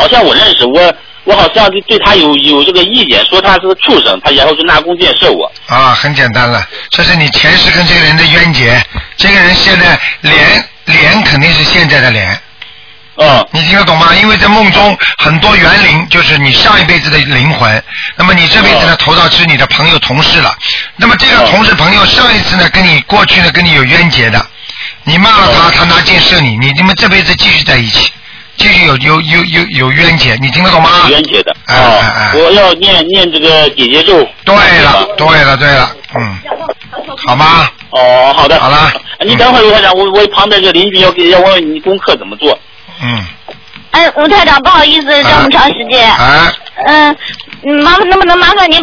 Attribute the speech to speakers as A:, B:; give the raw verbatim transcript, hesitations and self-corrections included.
A: 好像我认识我。我好像对他有有这个意见，说他是个畜生，他然后就拿弓箭射我。
B: 啊，很简单了，这是你前世跟这个人的冤结。这个人现在脸脸肯定是现在的脸。
A: 嗯。
B: 你听得懂吗？因为在梦中很多园灵就是你上一辈子的灵魂，那么你这辈子呢投到是你的朋友同事了。那么这个同事朋友上一次呢跟你过去呢跟你有冤结的，你骂了他，他拿箭射你，你你们这辈子继续在一起。继续有有有有有冤结，你听得懂吗？
A: 冤结的，
B: 哎哎哎！
A: 我要念念这个姐姐咒。
B: 对了，对了，对了，嗯，好吗？
A: 哦，好的，
B: 好了。
A: 你等会儿，吴台长，我我旁边这邻居要给要问问你功课怎么做。
B: 嗯。
C: 哎，吴台长，不好意思，这么长时间。
B: 哎。
C: 嗯，麻烦能不能麻烦您